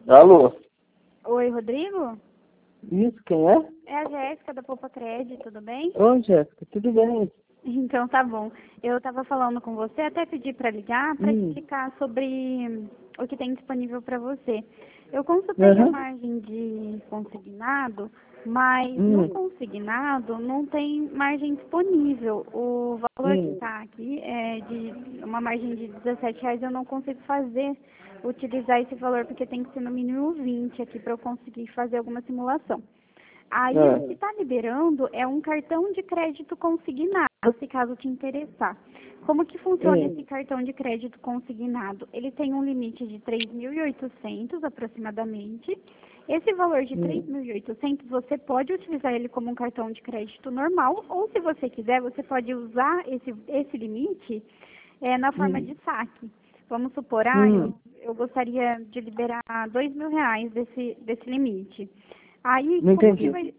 Alô? Oi, Rodrigo? Isso, quem é? É a Jéssica da Poupa Crédito, tudo bem? Oi, Jéssica, tudo bem? Então tá bom. Eu estava falando com você, até pedi para ligar para explicar sobre o que tem disponível para você. Eu consultei a margem de consignado, mas no consignado não tem margem disponível. O valor que está aqui é de uma margem de R$17, eu não consigo utilizar esse valor, porque tem que ser no mínimo 20 aqui para eu conseguir fazer alguma simulação. Aí o que está liberando é um cartão de crédito consignado, se caso te interessar. Como que funciona esse cartão de crédito consignado? Ele tem um limite de 3.800 aproximadamente. Esse valor de 3.800 você pode utilizar ele como um cartão de crédito normal, ou se você quiser, você pode usar esse limite na forma de saque. Vamos supor, eu gostaria de liberar R$2.000 desse limite. Aí, Não como entendi. que vai,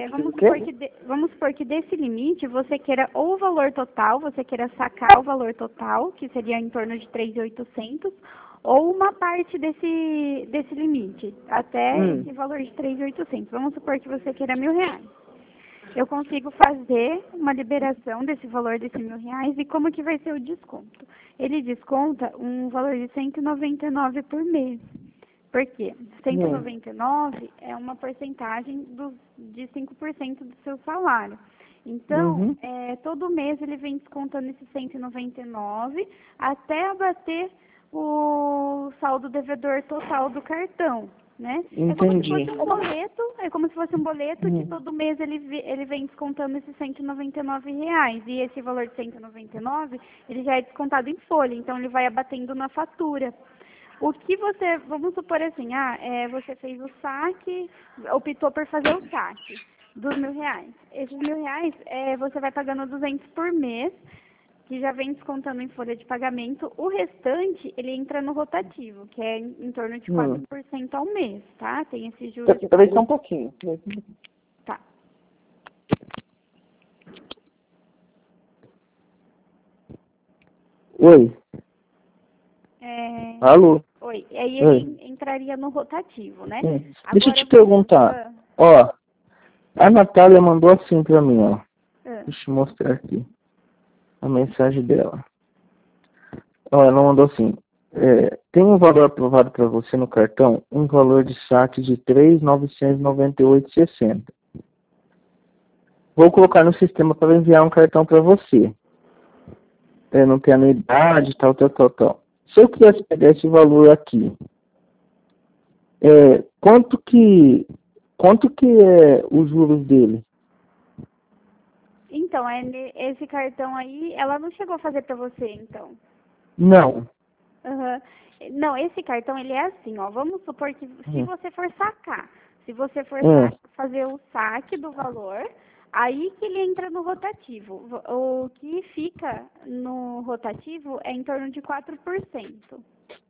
vamos supor que desse limite você queira ou o valor total, você queira sacar o valor total, que seria em torno de 3.800, ou uma parte desse limite, até esse valor de 3.800. Vamos supor que você queira R$1.000. Eu consigo fazer uma liberação desse valor desses R$1.000 e como que vai ser o desconto? Ele desconta um valor de R$199 por mês. Por quê? 199 é uma porcentagem de 5% do seu salário. Então, todo mês ele vem descontando esse 199 até abater o saldo devedor total do cartão, né? Entendi. É como se fosse um boleto que todo mês ele vem descontando esses R$199. E esse valor de 199, ele já é descontado em folha, então ele vai abatendo na fatura. O que vamos supor assim, você fez o saque, optou por fazer o saque dos R$1.000. Esses R$1.000, você vai pagando 200 por mês, que já vem descontando em folha de pagamento. O restante, ele entra no rotativo, que é em torno de 4% ao mês, tá? Tem esse juros de... Peraí só um pouquinho. Tá. Oi. Alô? Oi. Aí ele entraria no rotativo, né? Deixa eu te perguntar. Ó, a Natália mandou assim pra mim, ó. Deixa eu mostrar aqui a mensagem dela. Ó, ela mandou assim. Tem um valor aprovado para você no cartão, um valor de saque de R$3.998,60. Vou colocar no sistema para enviar um cartão para você. Não tem anuidade, tal. Se eu quisesse pegar esse valor aqui, quanto que é os juros dele? Então, esse cartão aí, ela não chegou a fazer para você, então? Não. Não, esse cartão, ele é assim, ó. Vamos supor que se você for sacar, se você for fazer o saque do valor, aí que ele entra no rotativo. O que fica no rotativo é em torno de 4%.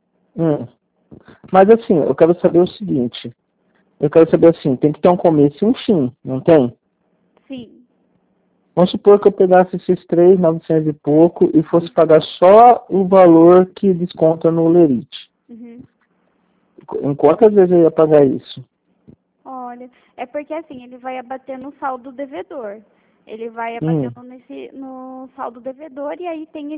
Mas assim, eu quero saber o seguinte. Eu quero saber assim, tem que ter um começo e um fim, não tem? Sim. Vamos supor que eu pegasse esses 3.900 e pouco e fosse pagar só o valor que desconta no Lerite. Em quantas vezes eu ia pagar isso? Olha, é porque assim, ele vai abater no saldo devedor. Ele vai abatendo no saldo devedor e aí tem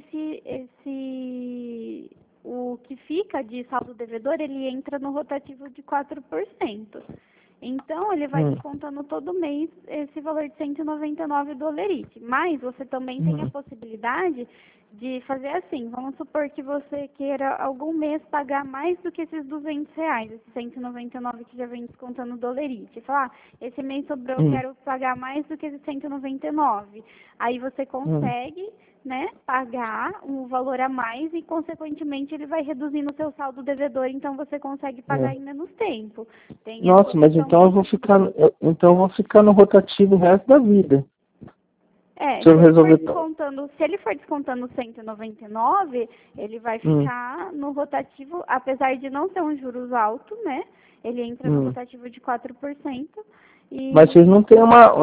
o que fica de saldo devedor, ele entra no rotativo de 4%. Então, ele vai descontando todo mês esse valor de 199 do Lerite. Mas você também tem a possibilidade de fazer assim. Vamos supor que você queira algum mês pagar mais do que esses R$200, esses 199 que já vem descontando do Lerite. Falar, esse mês sobrou, eu quero pagar mais do que esses 199. Aí você consegue, né, pagar um valor a mais e, consequentemente, ele vai reduzindo o seu saldo devedor, então você consegue pagar em menos tempo. Nossa, mas então eu vou ficar no rotativo o resto da vida. Se ele for descontando 199, ele vai ficar no rotativo, apesar de não ter um juros alto, né? Ele entra no rotativo de 4%. Mas vocês não têm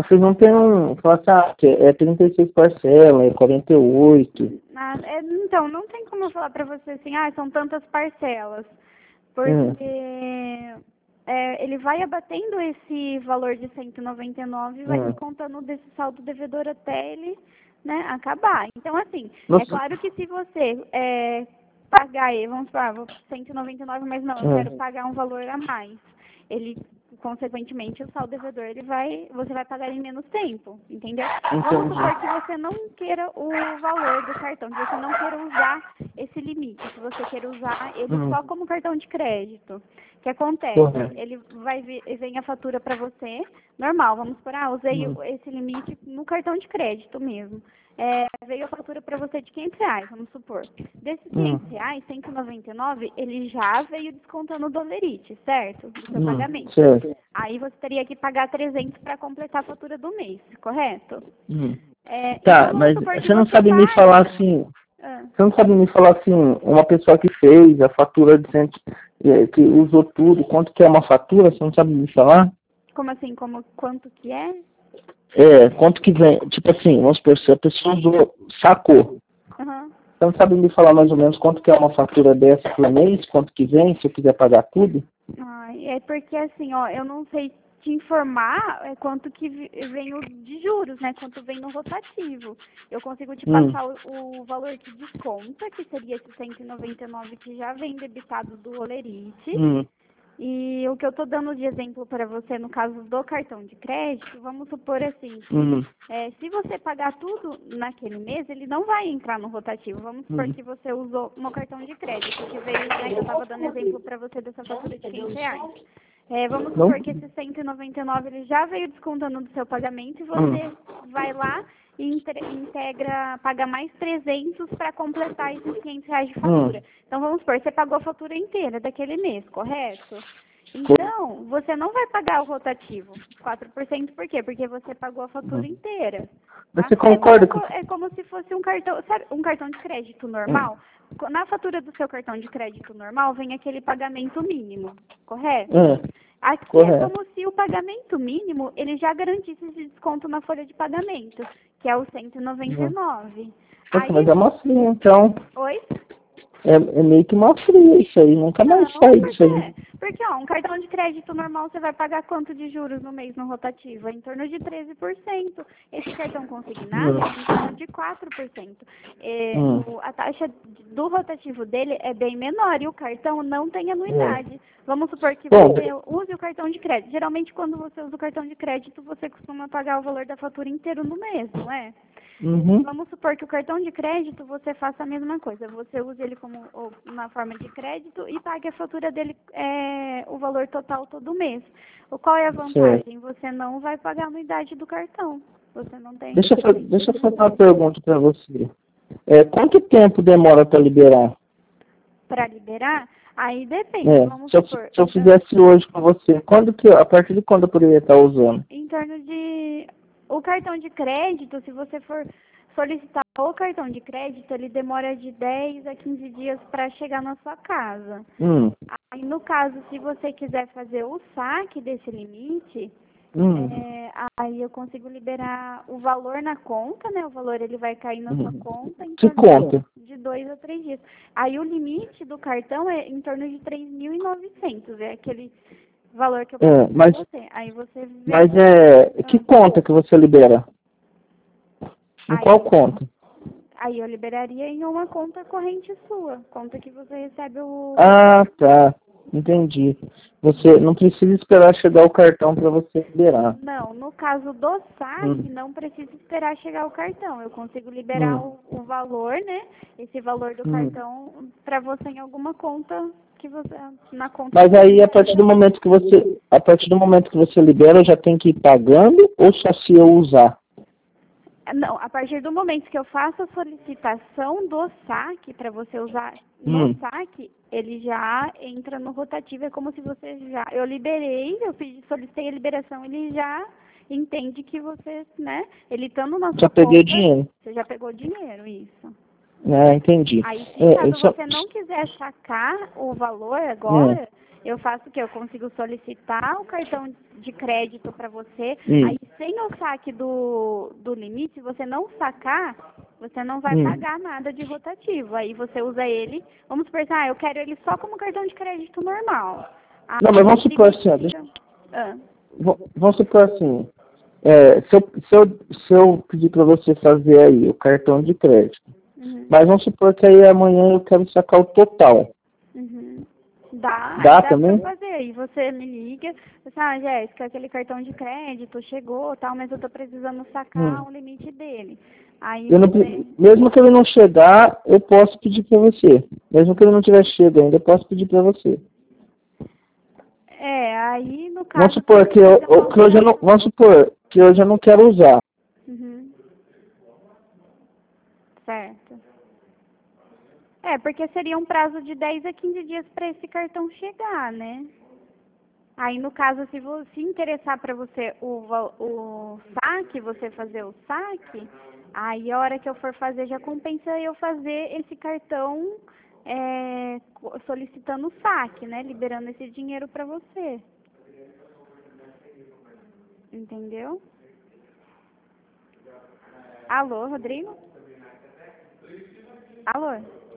que é 36 parcelas, é 48. Então, não tem como eu falar pra você assim, são tantas parcelas. Porque ele vai abatendo esse valor de 199 e vai descontando desse saldo devedor até ele, né, acabar. Então, assim, é claro que se você pagar, vamos falar, 199, mas não, eu quero pagar um valor a mais. Ele, consequentemente, o saldo devedor, você vai pagar em menos tempo, entendeu? Vamos supor que você não queira o valor do cartão, que você não queira usar esse limite, que você queira usar ele só como cartão de crédito. O que acontece? Ele vem a fatura para você, normal, vamos supor, usei esse limite no cartão de crédito mesmo. Veio a fatura para você de R$500, vamos supor. Desses R$500, 199, ele já veio descontando o dolerite, certo? Do seu pagamento. Certo. Aí você teria que pagar 300 para completar a fatura do mês, correto? Tá, mas você não sabe me falar assim... Você não sabe me falar assim, uma pessoa que fez a fatura de que usou tudo, quanto que é uma fatura, você não sabe me falar? Como assim? Quanto que é? Quanto que vem, tipo assim, vamos supor, se a pessoa sacou. Você não sabe me falar mais ou menos quanto que é uma fatura dessa por mês, quanto que vem, se eu quiser pagar tudo? É porque assim, eu não sei te informar quanto que vem de juros, né? Quanto vem no rotativo. Eu consigo te passar o valor que desconta, que seria esse 199 que já vem debitado do Olerite. E o que eu estou dando de exemplo para você no caso do cartão de crédito, vamos supor assim, que, se você pagar tudo naquele mês, ele não vai entrar no rotativo. Vamos supor que você usou no cartão de crédito, que veio, né, que eu estava dando exemplo para você dessa fatura de R$500. Vamos supor que esse 199 ele já veio descontando do seu pagamento e você vai lá e paga mais 300 para completar esses R$500 de fatura. Então, vamos supor, você pagou a fatura inteira daquele mês, correto? Então, você não vai pagar o rotativo, 4%, por quê? Porque você pagou a fatura inteira. Tá? Você concorda com... É como se fosse um cartão, sabe, um cartão de crédito normal. Na fatura do seu cartão de crédito normal, vem aquele pagamento mínimo, correto? Aqui é como se o pagamento mínimo, ele já garantisse esse desconto na folha de pagamento, que é o 199. Mas é uma fria, então. Oi? É meio que uma fria isso aí, nunca mais sai disso aí. Porque, um cartão de crédito normal, você vai pagar quanto de juros no mês no rotativo? É em torno de 13%. Esse cartão consignado é em torno de 4%. A taxa do rotativo dele é bem menor e o cartão não tem anuidade. Vamos supor que você use o cartão de crédito. Geralmente, quando você usa o cartão de crédito, você costuma pagar o valor da fatura inteiro no mês, não é? Vamos supor que o cartão de crédito você faça a mesma coisa. Você use ele como na forma de crédito e pague a fatura dele, o valor total todo mês. Qual é a vantagem? Você não vai pagar a anuidade do cartão. Você não tem. Deixa eu fazer uma pergunta para você. Quanto tempo demora para liberar? Para liberar? Aí depende. Vamos supor, se eu fizesse hoje com você, a partir de quando eu poderia estar usando? Em torno de... O cartão de crédito, se você for solicitar o cartão de crédito, ele demora de 10 a 15 dias para chegar na sua casa. Aí, no caso, se você quiser fazer o saque desse limite, aí eu consigo liberar o valor na conta, né? O valor ele vai cair na sua conta em torno de 2 a 3 dias. Aí o limite do cartão é em torno de 3.900, é aquele valor que eu pago para você. Aí você vê... Mas que conta que você libera? Em qual conta? Aí eu liberaria em uma conta corrente sua, conta que você recebe o... Ah, tá. Entendi. Você não precisa esperar chegar o cartão para você liberar. Não, no caso do saque, não precisa esperar chegar o cartão. Eu consigo liberar o valor, né? Esse valor do cartão para você em alguma conta que você na conta. Mas aí a partir do momento que você libera, eu já tem que ir pagando ou só se eu usar? Não, a partir do momento que eu faço a solicitação do saque para você usar no saque, ele já entra no rotativo, é como se você eu liberei, solicitei a liberação, ele já entende que você, né, ele estando na sua já peguei o dinheiro. Você já pegou o dinheiro, isso. Entendi. Aí, se caso você não quiser sacar o valor agora, eu faço o quê? Eu consigo solicitar o cartão de crédito para você. Aí, sem o saque do limite, se você não sacar, você não vai pagar nada de rotativo. Aí, você usa ele, vamos supor, eu quero ele só como cartão de crédito normal. Não, mas vamos supor assim, Ah. Vamos supor assim, se eu pedir para você fazer aí o cartão de crédito, mas vamos supor que aí amanhã eu quero sacar o total. Dá também? pra fazer. Aí você me liga, você Jéssica, aquele cartão de crédito chegou, tal, mas eu tô precisando sacar o limite dele. Aí mesmo que ele não chegar, eu posso pedir para você. Mesmo que ele não tiver chegado ainda, eu posso pedir para você. Aí no caso... Vamos supor que eu já não quero usar. Certo. Porque seria um prazo de 10 a 15 dias para esse cartão chegar, né? Aí, no caso, se você interessar para você o saque, você fazer o saque, aí a hora que eu for fazer, já compensa eu fazer esse cartão solicitando o saque, né? Liberando esse dinheiro para você. Entendeu? Alô, Rodrigo? Alô?